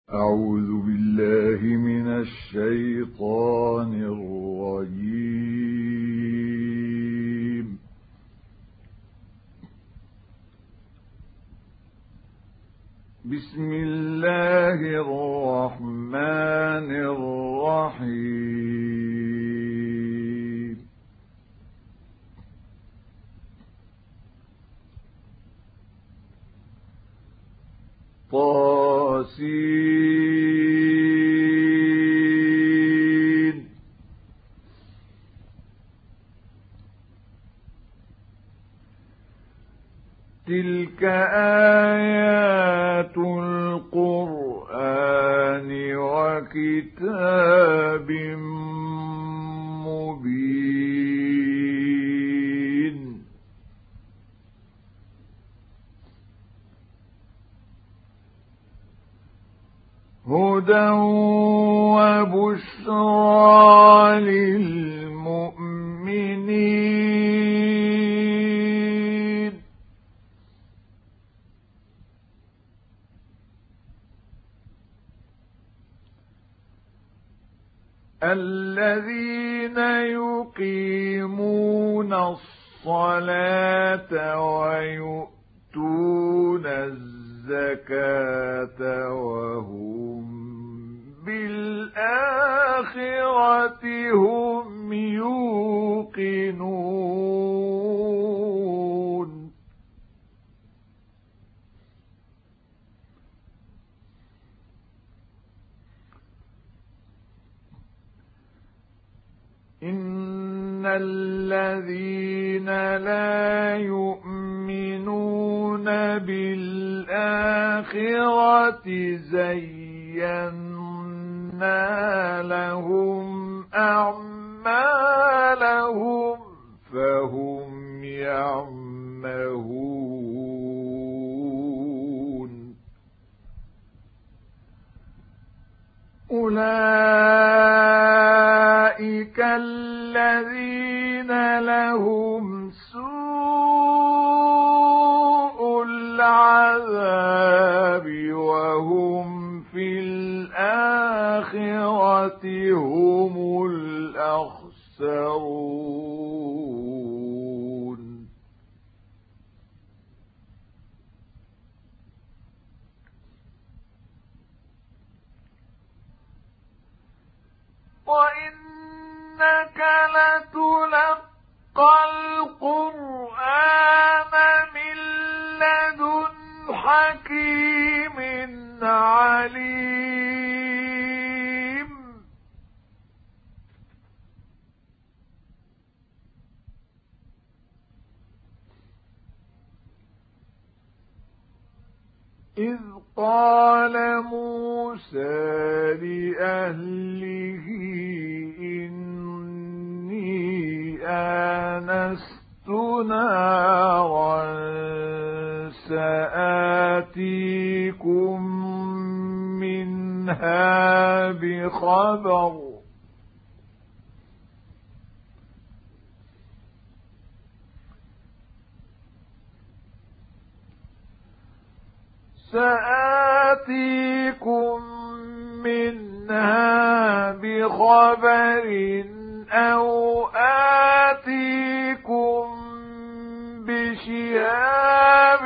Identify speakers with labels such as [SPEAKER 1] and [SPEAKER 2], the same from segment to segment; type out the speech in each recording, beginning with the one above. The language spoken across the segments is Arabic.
[SPEAKER 1] أعوذ بالله من الشيطان الرجيم. بسم الله الرحمن الرحيم. طاسين. تلك آيات القرآن وكتاب مبين. هدى وبشرى للمؤمنين. الذين يقيمون الصلاة ويؤتون الزكاة وهم بالآخرة هم يوقنون. إن الذين لا يؤمنون بالآخرة زينا لهم أعمالهم فهم يعمهون. أولئك الذين لهم سوء العذاب وهم في الآخرة هم الأخسرون. وإنك لتلقى القرآن من لدن حكيم عليم. إذ قال موسى لأهله إني آنست نارا سآتيكم منها بخبر أو آتيكم بشهاب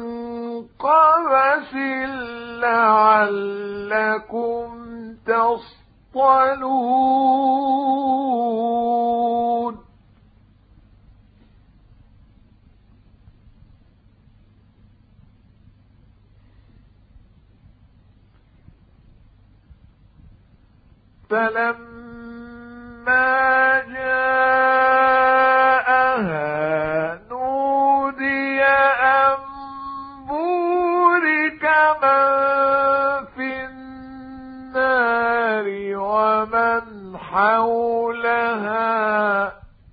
[SPEAKER 1] قبس لعلكم تصطلون. فلما جاءها نودي أن بورك من في النار ومن حولها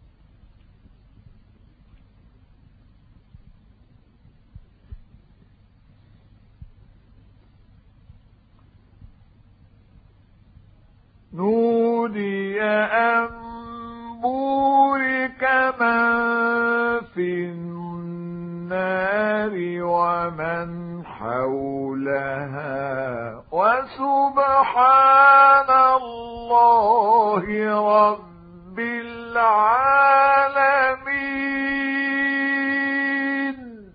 [SPEAKER 1] نودي أن بورك من في النار ومن حولها وسئلوا سبحان الله رب العالمين.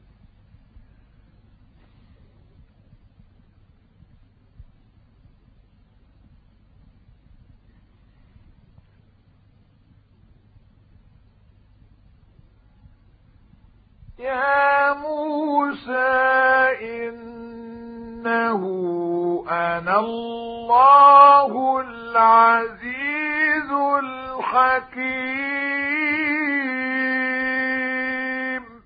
[SPEAKER 1] يا موسى إنه أنا الله العزيز الحكيم.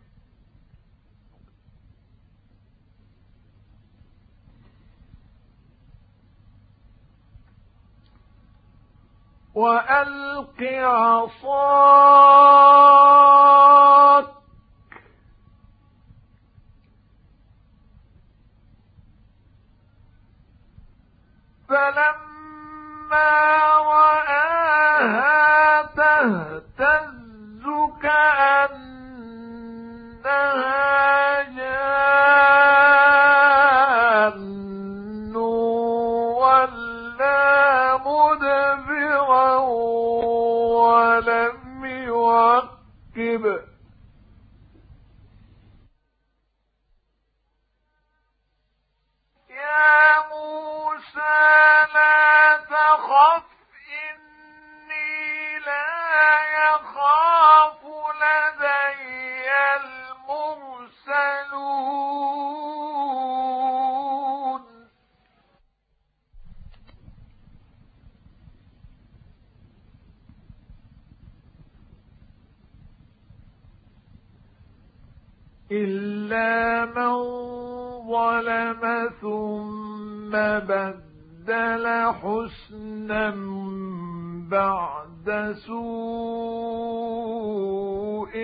[SPEAKER 1] وألق عصاك فلما رآها تهتز كأنها جان ولا مدبرا ولم يعقب. يا موسى لا تخف إني لا يخاف لدي المرسلون. إلا من ظلم ثم بدل حسنا بعد سوء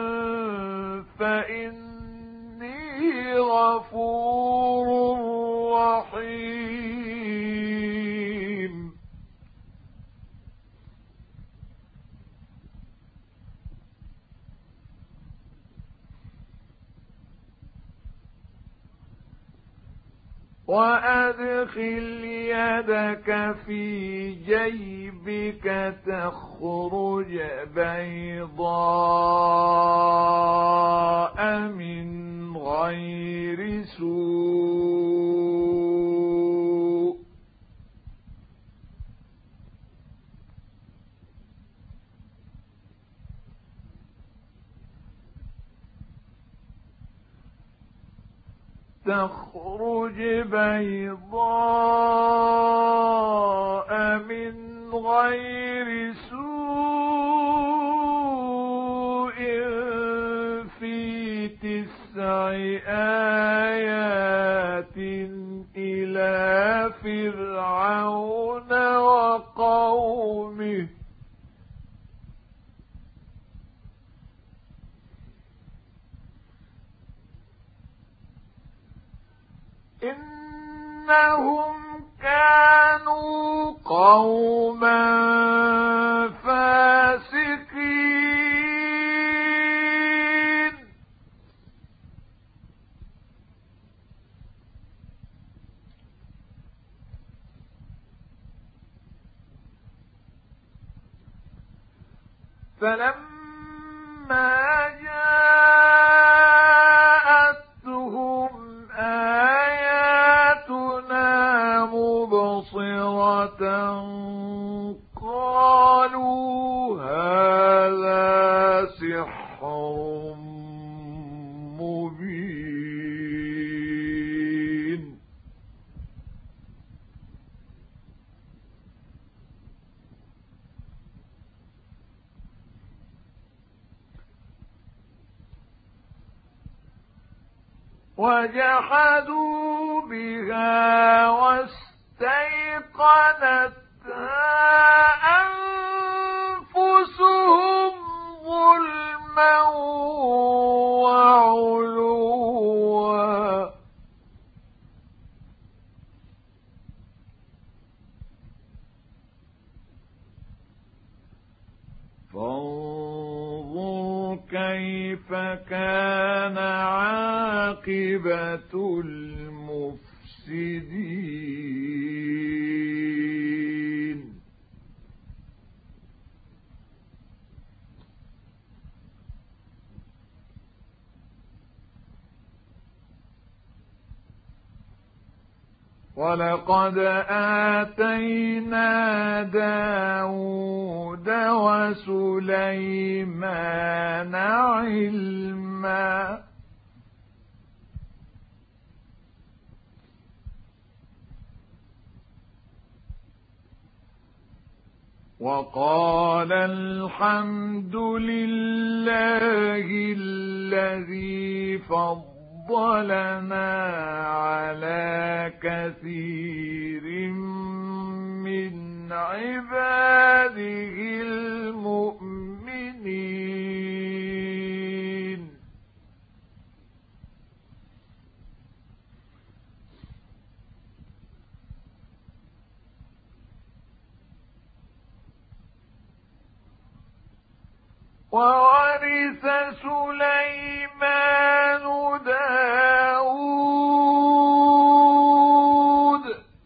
[SPEAKER 1] فإني غفور رحيم. وأدخل يدك في جيبك تخرج بيضاء من غير سوء تخرج بيضاء من غير سوء في 9 آيات إلى فرعون وقومه إنهم كانوا قوما فاسقين. فلما جاءتهم آياتنا مبصرة قالوا هذا سحر مبين. وجحدوا بها واستيقنتها أنفسهم ظلما وعلوا فانظر كيف كان عاقبة المفسدين. ولقد آتينا داود وسليمان علما وقال الحمد لله الذي فضلنا على كثير من عباده المؤمنين وورث سليمان داود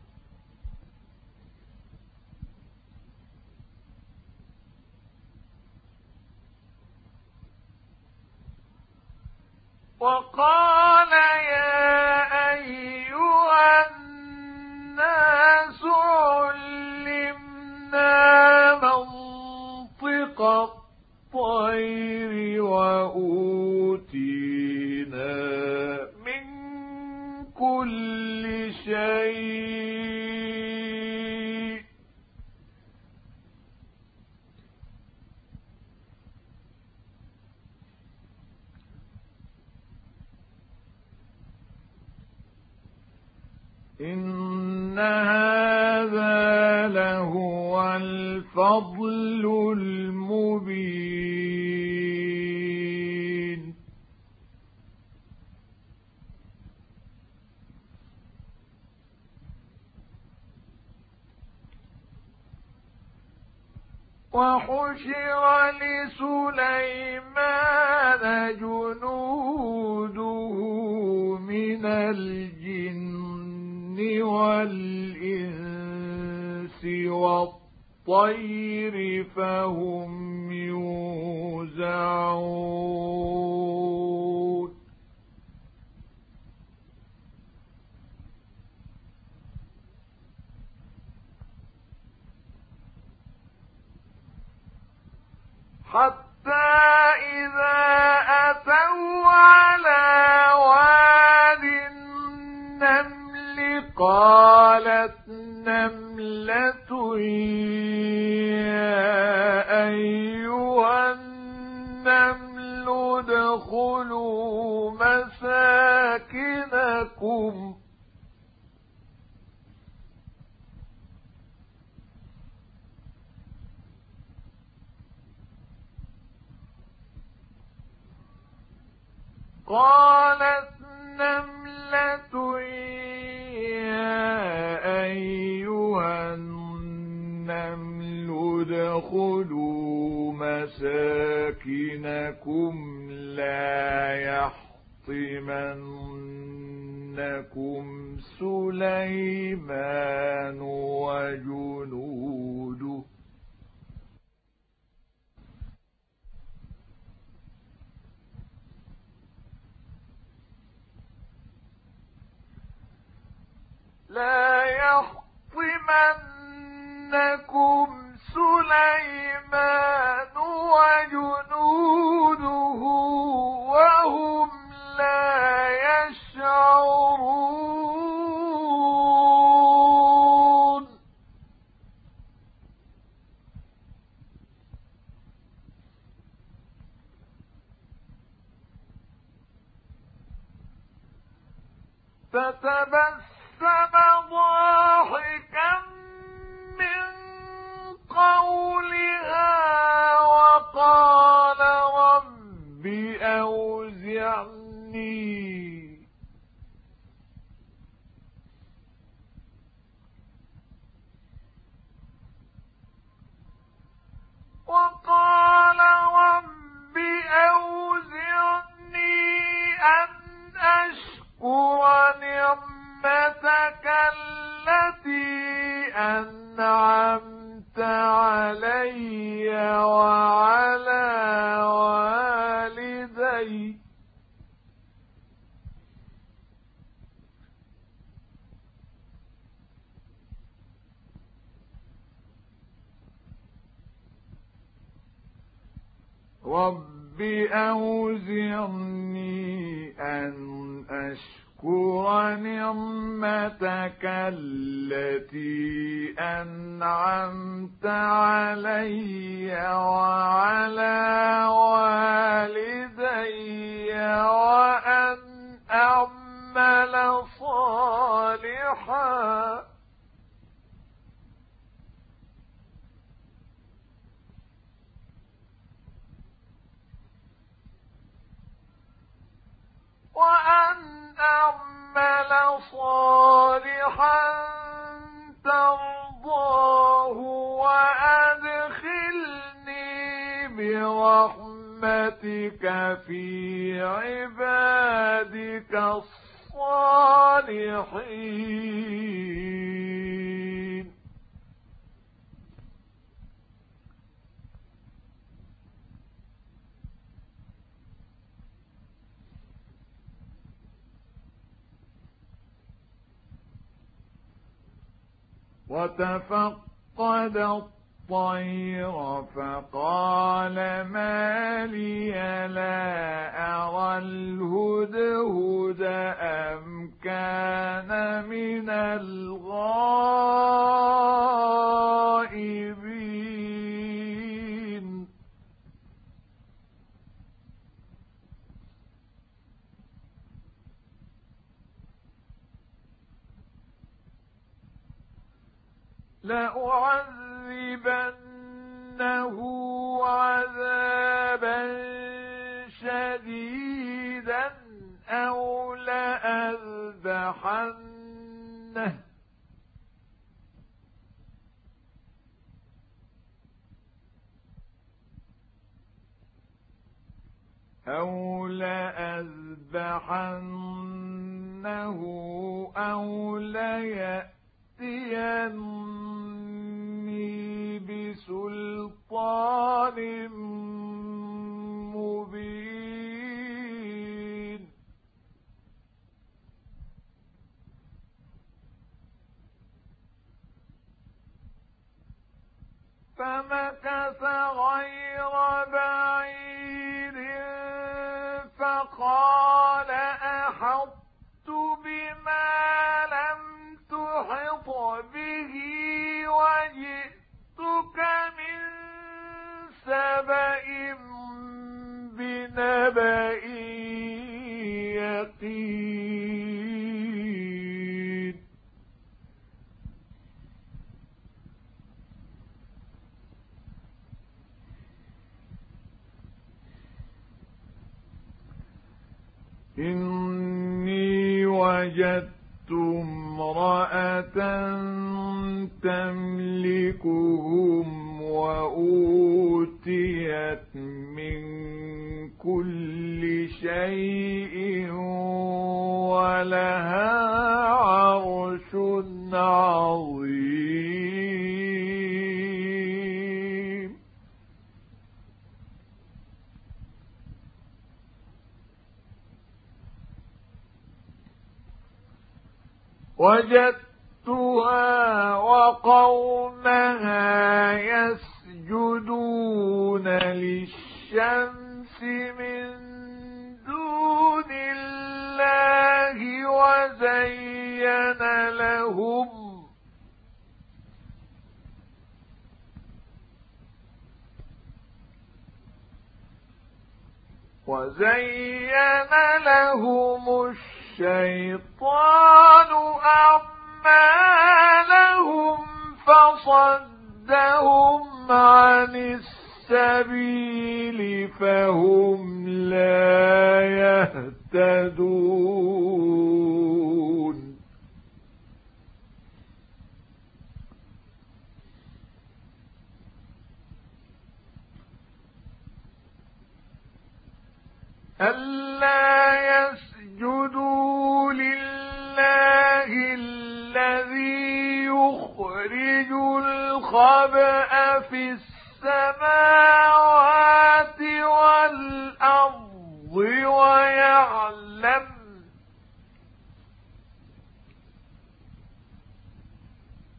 [SPEAKER 1] وقال يا أيها الناس علمنا منطق الطير وأوتينا من كل شيء إن هذا لهو الفضل المبين وحشر لسليمان جنوده من الجن والإنس والطير فهم يوزعون حتى إذا أتوا على واد النمل قالت نملة يا أيها النمل ادخلوا مساكنكم قالت نملة يا أيها النمل ادخلوا مساكنكم لا يحطمنكم سليمان وجنوده لا يحطمنكم سليمان وجنوده وهم لا يشعرون فتبسم ضاحكا من قولها وقال رب أوزعني أن أشكر نعمتك التي أنعمت علي وعلى والدي رب أوزعني أن أشكر نعمتك التي أنعمت علي وعلى والدي وأن أعمل صالحا ترضاه وأدخلني برحمتك في عبادك الصالحين. وتفقد الطير فقال ما لي لا أرى الهدهد أم كان من الغائبين. لأعذبنه عذابا شديدا أو لأذبحنه أو ليأتيني بسلطان مبين. فمكث غير بعيد فقال أحطت بما لم تحط به وجئتك من سبأ بنبأ يقين. إني وجدت امرأة تملكهم وأوتيت من كل شيء ولها عرش عظيم. وجدتها وقومها يسجدون للشمس من دون الله وزين لهم الشيطان أعمالهم فصدهم عن السبيل فهم لا يهتدون. ألا يسجدوا لله الذي يخرج الخبأ في السماوات والأرض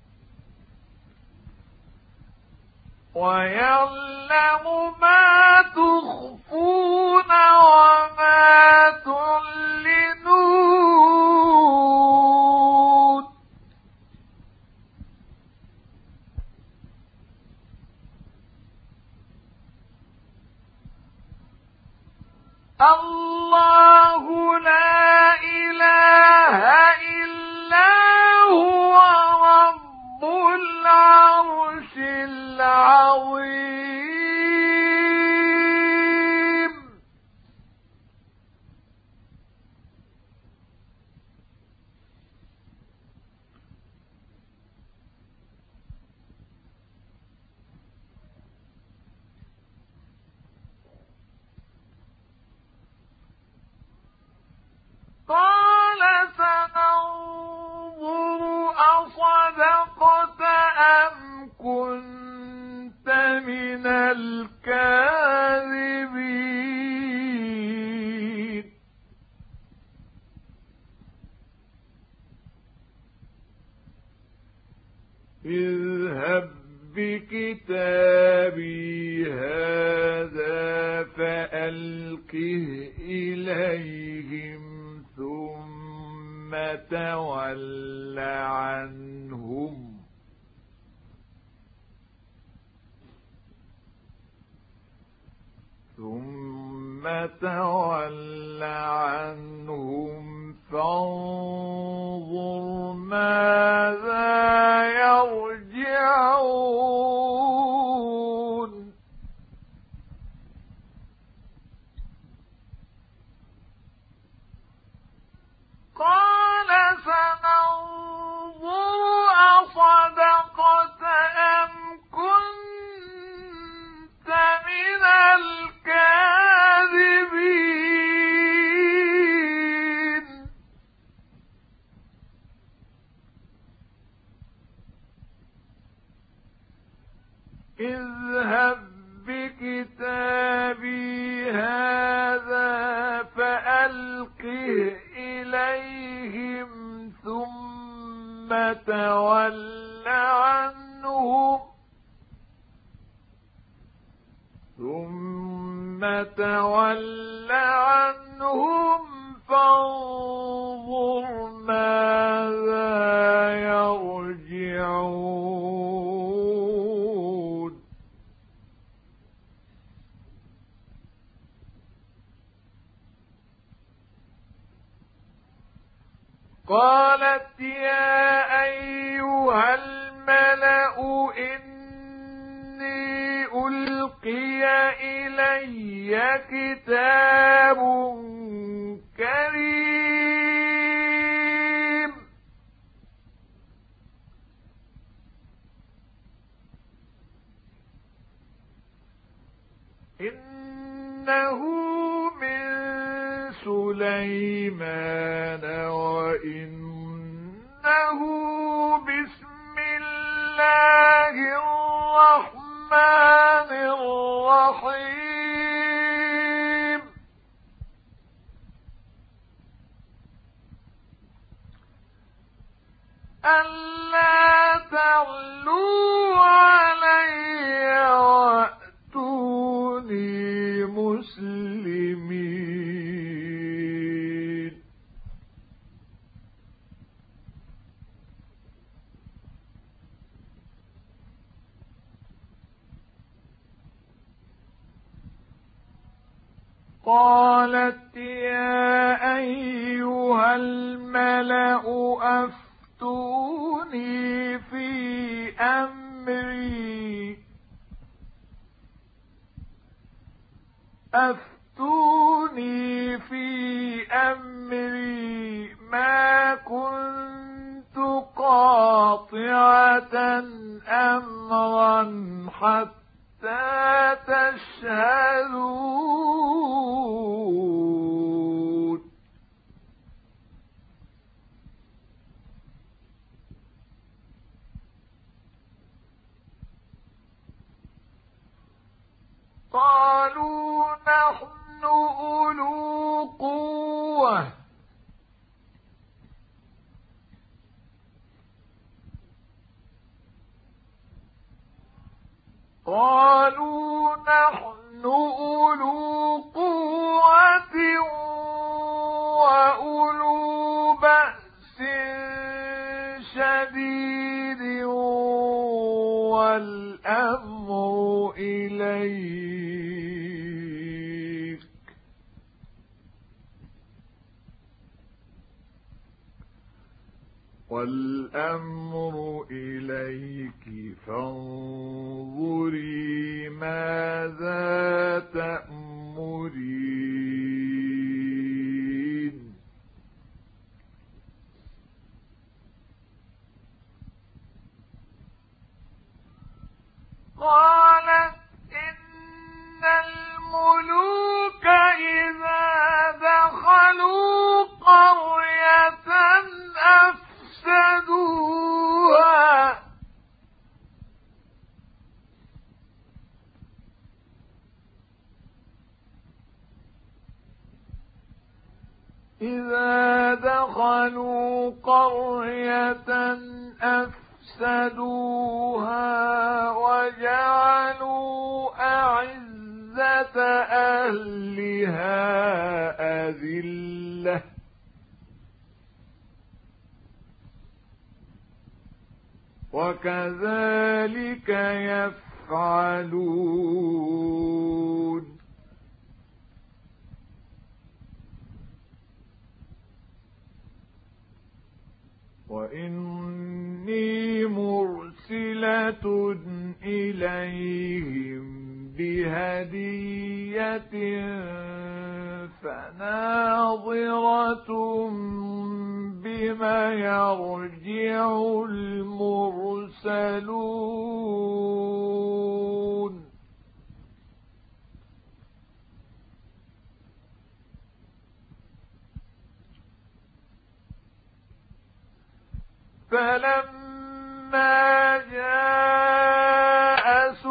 [SPEAKER 1] ويعلم ما تخفون وما تعلنون الله لا إله إلا هو رب العرش العظيم قال سننظر أصدقت أم كنت من الكاذبين اذهب بكتابي هذا فألقه إليهم ثم تول عنهم فانظر ماذا يرجعون قال سننظر أصدقت أم كنت من الكاذبين اذهب بكتابي هذا فألقه إليهم ثم تول عنهم فانظر ماذا يرجعون قالت يا أيها الملأ إني ألقي إلي كتاب كريم إنه من سليمان وإنه بسم الله الرحمن الرحيم ألا تعلوا علي وأتوني مسلمين قالت يا أيها الملأ أفتوني في أمري ما كنت قاطعة أمرا حتى تشهدون قالوا نحن أولو قوة قالوا نحن والأمر إليك فانظري ماذا تأمرين. قالت إن الملوك إذا دخلوا قرية أفسدوها وجعلوا أعزة أهلها أذلة وكذلك يفعلون. وإني مرسلة إليهم بهدية فناظرة بما يرجع المرسلون. فلما جاء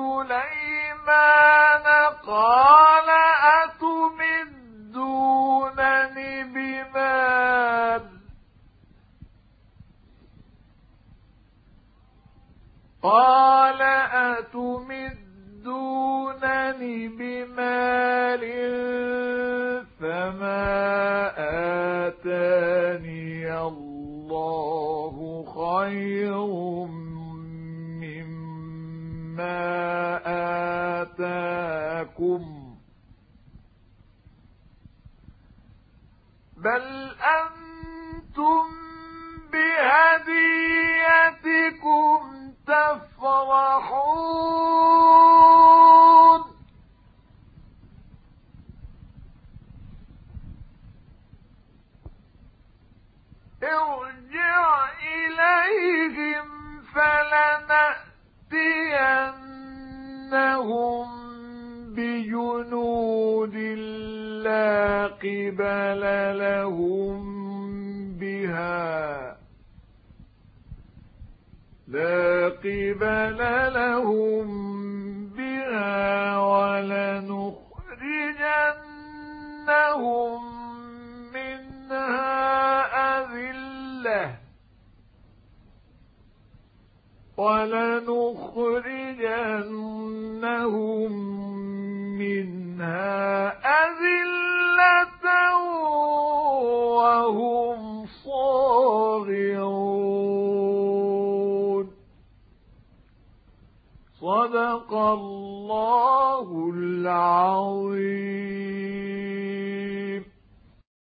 [SPEAKER 1] سليمان قال أتمدونني بمال فما آتاني الله خير مما آتاكم بل أنتم بهديتكم تفرحون. ارجع إليهم فلنأتينهم بجنود لا قبل لهم بها ولنخرجنهم منها أذلة وهم صاغرون. صدق الله العظيم.